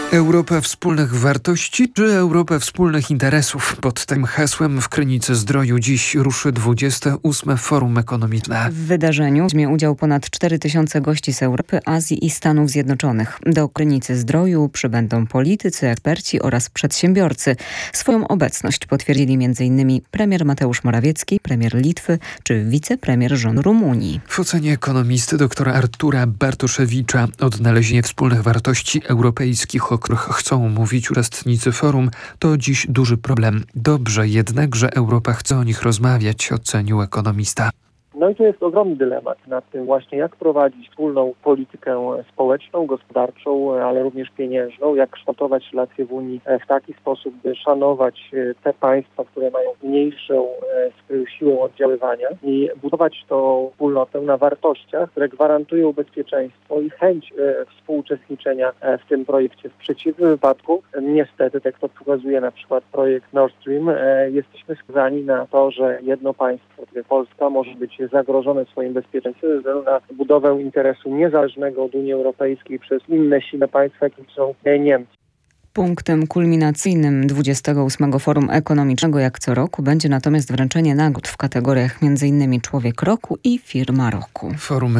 Europa wspólnych wartości czy Europa wspólnych interesów? Pod tym hasłem w Krynicy Zdroju dziś ruszy 28. Forum Ekonomiczne. W wydarzeniu weźmie udział ponad 4000 gości z Europy, Azji i Stanów Zjednoczonych. Do Krynicy Zdroju przybędą politycy, eksperci oraz przedsiębiorcy. Swoją obecność potwierdzili m.in. premier Mateusz Morawiecki, premier Litwy czy wicepremier rządu Rumunii. W ocenie ekonomisty doktora Artura Bartoszewicza odnalezienie wspólnych wartości europejskich, o których chcą mówić uczestnicy forum, to dziś duży problem. Dobrze jednak, że Europa chce o nich rozmawiać, ocenił ekonomista. No i to jest ogromny dylemat nad tym właśnie, jak prowadzić wspólną politykę społeczną, gospodarczą, ale również pieniężną, jak kształtować relacje w Unii w taki sposób, by szanować te państwa, które mają mniejszą siłę oddziaływania i budować tą wspólnotę na wartościach, które gwarantują bezpieczeństwo i chęć współuczestniczenia w tym projekcie. W przeciwnym wypadku, niestety, tak jak to pokazuje na przykład projekt Nord Stream, jesteśmy skazani na to, że jedno państwo, Polska, może być zagrożone swoim bezpieczeństwem ze względu na budowę interesu niezależnego od Unii Europejskiej przez inne silne państwa, jakimi są Niemcy. Punktem kulminacyjnym 28. Forum Ekonomicznego jak co roku będzie natomiast wręczenie nagród w kategoriach m.in. Człowiek Roku i Firma Roku. Forum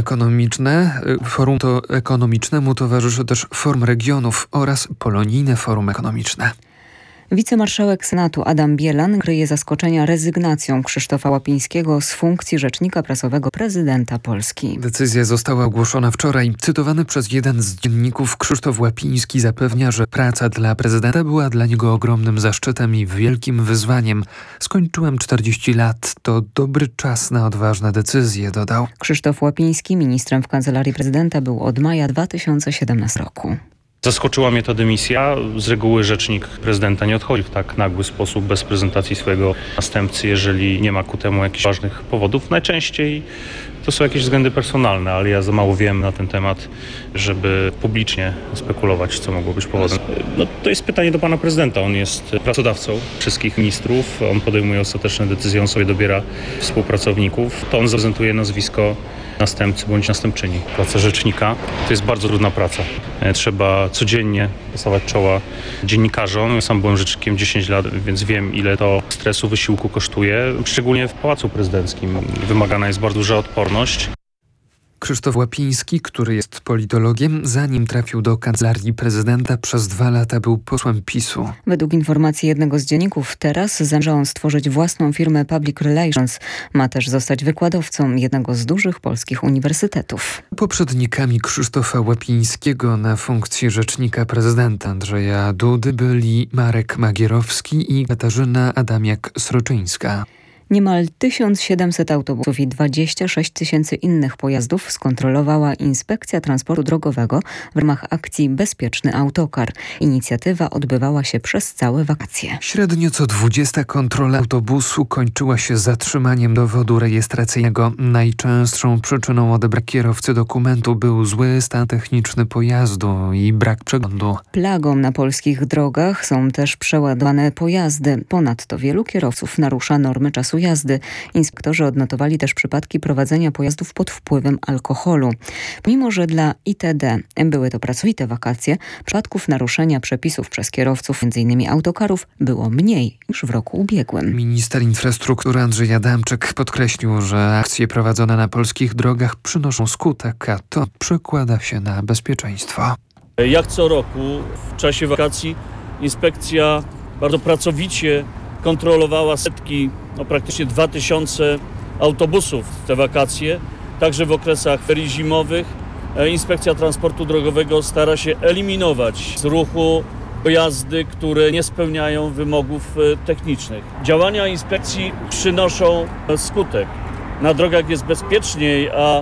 ekonomicznemu towarzyszy też Forum Regionów oraz Polonijne Forum Ekonomiczne. Wicemarszałek Senatu Adam Bielan kryje zaskoczenia rezygnacją Krzysztofa Łapińskiego z funkcji rzecznika prasowego prezydenta Polski. Decyzja została ogłoszona wczoraj. Cytowany przez jeden z dzienników Krzysztof Łapiński zapewnia, że praca dla prezydenta była dla niego ogromnym zaszczytem i wielkim wyzwaniem. Skończyłem 40 lat. To dobry czas na odważne decyzje, dodał. Krzysztof Łapiński ministrem w Kancelarii Prezydenta był od maja 2017 roku. Zaskoczyła mnie ta dymisja. Z reguły rzecznik prezydenta nie odchodzi w tak nagły sposób bez prezentacji swojego następcy, jeżeli nie ma ku temu jakichś ważnych powodów. Najczęściej to są jakieś względy personalne, ale ja za mało wiem na ten temat, żeby publicznie spekulować, co mogło być powodem. No, to jest pytanie do pana prezydenta. On jest pracodawcą wszystkich ministrów. On podejmuje ostateczne decyzje, on sobie dobiera współpracowników. To on zaprezentuje nazwisko następcy bądź następczyni. Praca rzecznika to jest bardzo trudna praca. Trzeba codziennie stawiać czoła dziennikarzom. Ja sam byłem rzecznikiem 10 lat, więc wiem, ile to stresu, wysiłku kosztuje. Szczególnie w Pałacu Prezydenckim wymagana jest bardzo duża odporność. Krzysztof Łapiński, który jest politologiem, zanim trafił do Kancelarii Prezydenta, przez 2 lata był posłem PiS-u. Według informacji jednego z dzienników teraz zamierza on stworzyć własną firmę Public Relations. Ma też zostać wykładowcą jednego z dużych polskich uniwersytetów. Poprzednikami Krzysztofa Łapińskiego na funkcji rzecznika prezydenta Andrzeja Dudy byli Marek Magierowski i Katarzyna Adamiak-Sroczyńska. Niemal 1700 autobusów i 26 000 innych pojazdów skontrolowała Inspekcja Transportu Drogowego w ramach akcji Bezpieczny Autokar. Inicjatywa odbywała się przez całe wakacje. Średnio co 20 kontrola autobusu kończyła się zatrzymaniem dowodu rejestracyjnego. Najczęstszą przyczyną odebrania kierowcy dokumentu był zły stan techniczny pojazdu i brak przeglądu. Plagą na polskich drogach są też przeładowane pojazdy. Ponadto wielu kierowców narusza normy czasu jazdy. Inspektorzy odnotowali też przypadki prowadzenia pojazdów pod wpływem alkoholu. Mimo że dla ITD były to pracowite wakacje, przypadków naruszenia przepisów przez kierowców, m.in. autokarów, było mniej niż w roku ubiegłym. Minister infrastruktury Andrzej Adamczyk podkreślił, że akcje prowadzone na polskich drogach przynoszą skutek, a to przekłada się na bezpieczeństwo. Jak co roku w czasie wakacji inspekcja bardzo pracowicie kontrolowała setki, praktycznie 2000 autobusów w te wakacje. Także w okresach ferii zimowych Inspekcja Transportu Drogowego stara się eliminować z ruchu pojazdy, które nie spełniają wymogów technicznych. Działania inspekcji przynoszą skutek. Na drogach jest bezpieczniej, a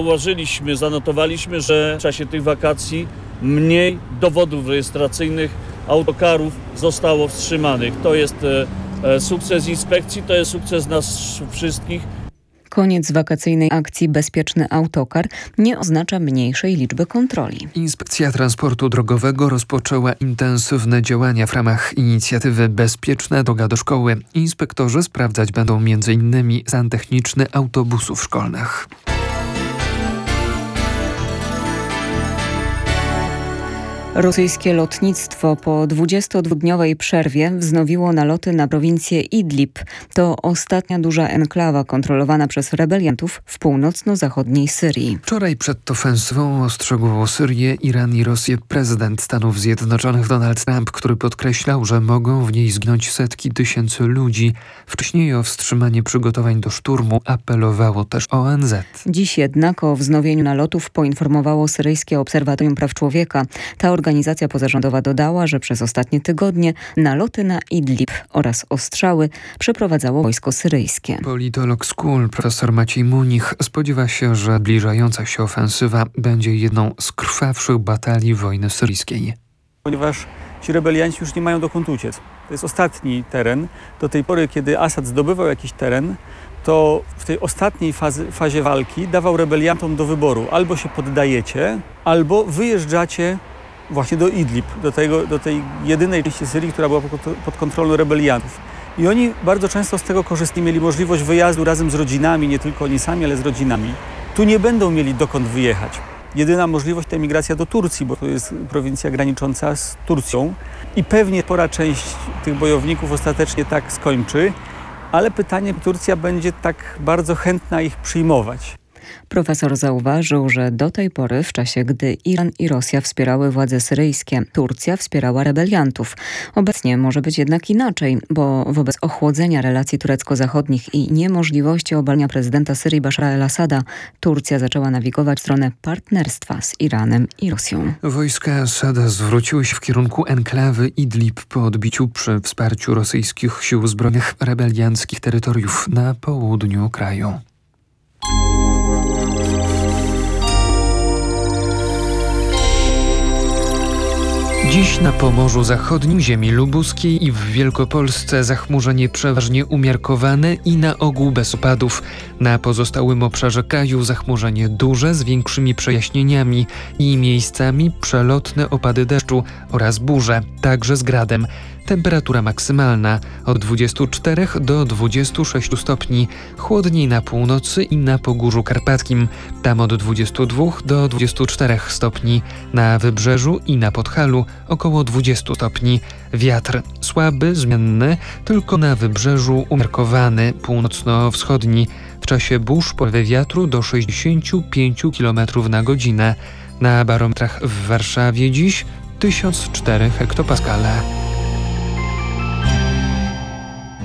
zanotowaliśmy, że w czasie tych wakacji mniej dowodów rejestracyjnych autokarów zostało wstrzymanych. To jest sukces inspekcji, to jest sukces nas wszystkich. Koniec wakacyjnej akcji Bezpieczny Autokar nie oznacza mniejszej liczby kontroli. Inspekcja Transportu Drogowego rozpoczęła intensywne działania w ramach inicjatywy Bezpieczna droga do szkoły. Inspektorzy sprawdzać będą m.in. stan techniczny autobusów szkolnych. Rosyjskie lotnictwo po 22-dniowej przerwie wznowiło naloty na prowincję Idlib. To ostatnia duża enklawa kontrolowana przez rebeliantów w północno-zachodniej Syrii. Wczoraj przed ofensywą ostrzegł Syrię, Iran i Rosję prezydent Stanów Zjednoczonych Donald Trump, który podkreślał, że mogą w niej zginąć setki tysięcy ludzi. Wcześniej o wstrzymanie przygotowań do szturmu apelowało też ONZ. Dziś jednak o wznowieniu nalotów poinformowało Syryjskie Obserwatorium Praw Człowieka. Ta organizacja pozarządowa dodała, że przez ostatnie tygodnie naloty na Idlib oraz ostrzały przeprowadzało wojsko syryjskie. Politolog z KUL profesor Maciej Munich spodziewa się, że zbliżająca się ofensywa będzie jedną z krwawszych batalii wojny syryjskiej. Ponieważ ci rebelianci już nie mają dokąd uciec. To jest ostatni teren. Do tej pory, kiedy Asad zdobywał jakiś teren, to w tej ostatniej fazie walki dawał rebeliantom do wyboru. Albo się poddajecie, albo wyjeżdżacie właśnie do Idlib, do tej jedynej części Syrii, która była pod kontrolą rebeliantów. I oni bardzo często z tego korzystali, mieli możliwość wyjazdu razem z rodzinami, nie tylko oni sami, ale z rodzinami. Tu nie będą mieli dokąd wyjechać. Jedyna możliwość to emigracja do Turcji, bo to jest prowincja granicząca z Turcją i pewnie spora część tych bojowników ostatecznie tak skończy, ale pytanie, Turcja będzie tak bardzo chętna ich przyjmować. Profesor zauważył, że do tej pory, w czasie gdy Iran i Rosja wspierały władze syryjskie, Turcja wspierała rebeliantów. Obecnie może być jednak inaczej, bo wobec ochłodzenia relacji turecko-zachodnich i niemożliwości obalenia prezydenta Syrii Bashara el-Assada, Turcja zaczęła nawigować w stronę partnerstwa z Iranem i Rosją. Wojska Assada zwróciły się w kierunku enklawy Idlib po odbiciu przy wsparciu rosyjskich sił zbrojnych rebelianckich terytoriów na południu kraju. Dziś na Pomorzu Zachodnim, ziemi lubuskiej i w Wielkopolsce zachmurzenie przeważnie umiarkowane i na ogół bez opadów. Na pozostałym obszarze kraju zachmurzenie duże z większymi przejaśnieniami i miejscami przelotne opady deszczu oraz burze, także z gradem. Temperatura maksymalna od 24 do 26 stopni, chłodniej na północy i na Pogórzu Karpackim, tam od 22 do 24 stopni, na Wybrzeżu i na Podhalu około 20 stopni. Wiatr słaby, zmienny, tylko na Wybrzeżu umiarkowany, północno-wschodni. W czasie burz porywy wiatru do 65 km na godzinę. Na barometrach w Warszawie dziś 1004 hektopaskale.